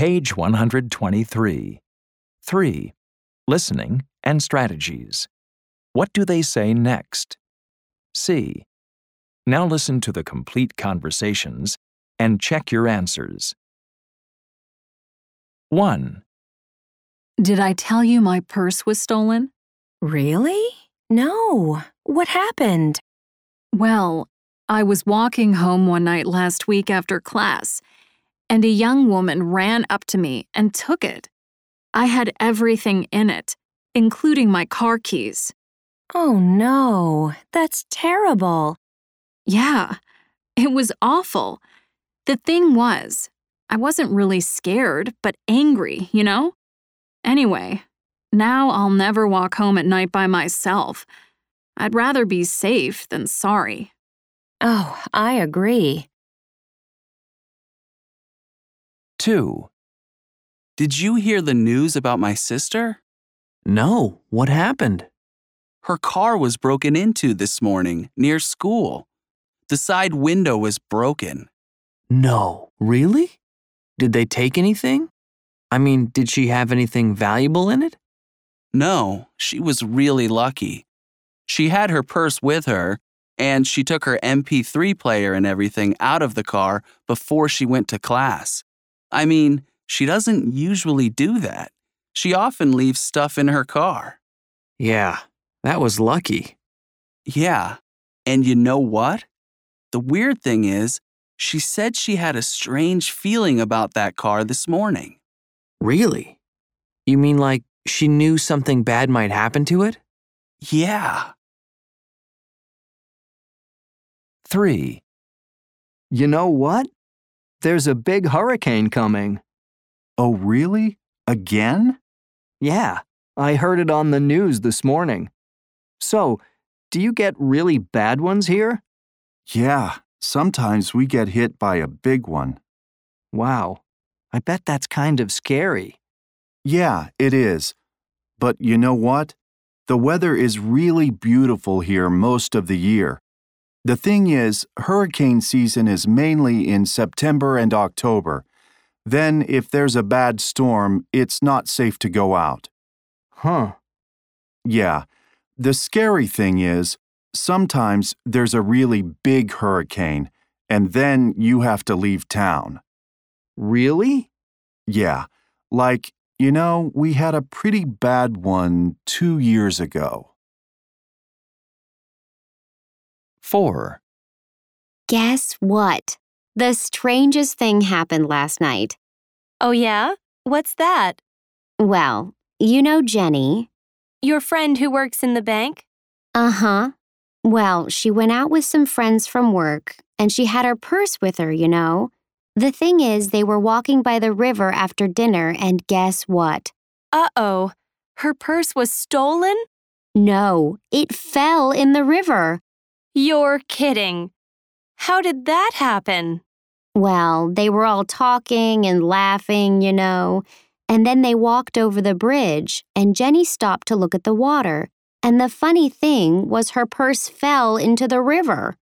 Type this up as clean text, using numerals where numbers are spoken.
Page 123. 3. Listening and strategies. What do they say next? C. Now listen to the complete conversations and check your answers. 1. Did I tell you my purse was stolen? Really? No. What happened? Well, I was walking home one night last week after class, and a young woman ran up to me and took it. I had everything in it, including my car keys. Oh no, that's terrible. Yeah, it was awful. The thing was, I wasn't really scared, but angry, you know? Anyway, now I'll never walk home at night by myself. I'd rather be safe than sorry. Oh, I agree. 2. Did you hear the news about my sister? No, what happened? Her car was broken into this morning near school. The side window was broken. No, really? Did they take anything? I mean, did she have anything valuable in it? No, she was really lucky. She had her purse with her, and she took her MP3 player and everything out of the car before she went to class. I mean, she doesn't usually do that. She often leaves stuff in her car. Yeah, that was lucky. Yeah, and you know what? The weird thing is, she said she had a strange feeling about that car this morning. Really? You mean like she knew something bad might happen to it? Yeah. 3. You know what? There's a big hurricane coming. Oh, really? Again? Yeah, I heard it on the news this morning. So, do you get really bad ones here? Yeah, sometimes we get hit by a big one. Wow, I bet that's kind of scary. Yeah, it is. But you know what? The weather is really beautiful here most of the year. The thing is, hurricane season is mainly in September and October. Then, if there's a bad storm, it's not safe to go out. Huh. Yeah, the scary thing is, sometimes there's a really big hurricane, and then you have to leave town. Really? Yeah, like, we had a pretty bad one 2 years ago. 4. Guess what? The strangest thing happened last night. Oh yeah? What's that? Well, you know Jenny. Your friend who works in the bank? Uh-huh. Well, she went out with some friends from work, and she had her purse with her, you know. The thing is, they were walking by the river after dinner, and guess what? Uh-oh. Her purse was stolen? No, it fell in the river. You're kidding. How did that happen? Well, they were all talking and laughing, you know, and then they walked over the bridge, and Jenny stopped to look at the water, and the funny thing was her purse fell into the river.